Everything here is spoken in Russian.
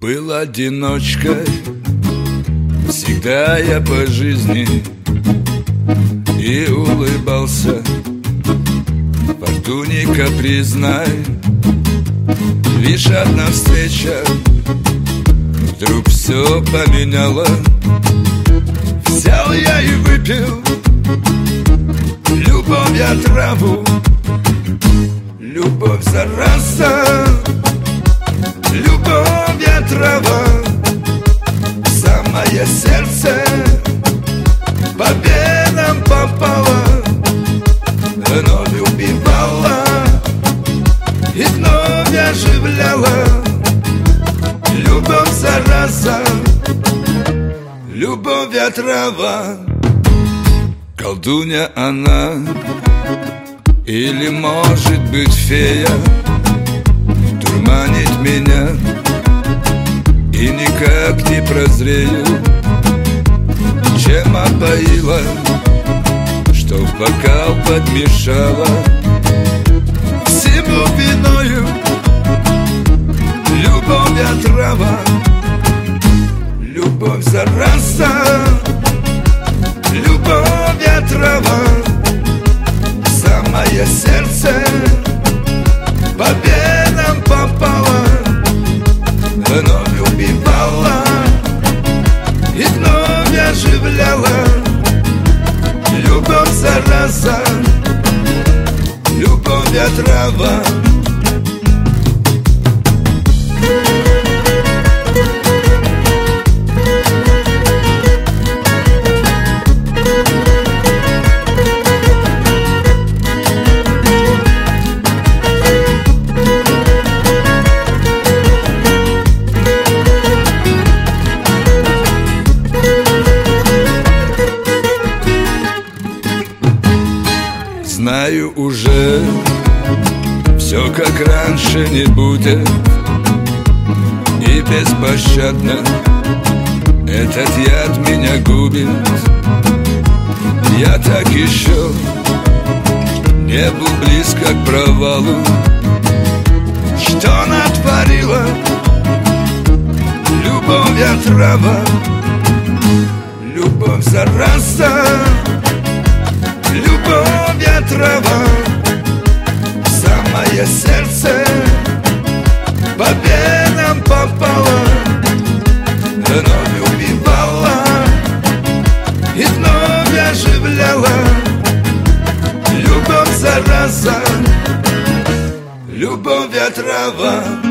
Был одиночкой всегда я по жизни и улыбался фортуне капризной. Лишь одна встреча вдруг все поменяла. Взял я и выпил любовь я траву. Любовь зараза, любовь я трава. Самое сердце по венам попало, вновь убивала и вновь оживляла. Любовь зараза, любовь я трава. Колдунья она или, может быть, фея, дурманит меня и никак не прозрею. Чем опоила, что в бокал подмешала, всему виною любовь я трава. Любовь зараза, любовь я трава. Самое сердце по венам попало, вновь убивала и вновь оживляла. Любовь зараза, любовь я трава. Знаю уже, все как раньше не будет, и беспощадно этот яд меня губит. Я так еще не был близко к провалу. Что натворила любовь я трава. Любовь зараза, любовь я трава. Самое сердце по венам попало, вновь убивала и вновь оживляла. Любовь зараза, любовь я трава.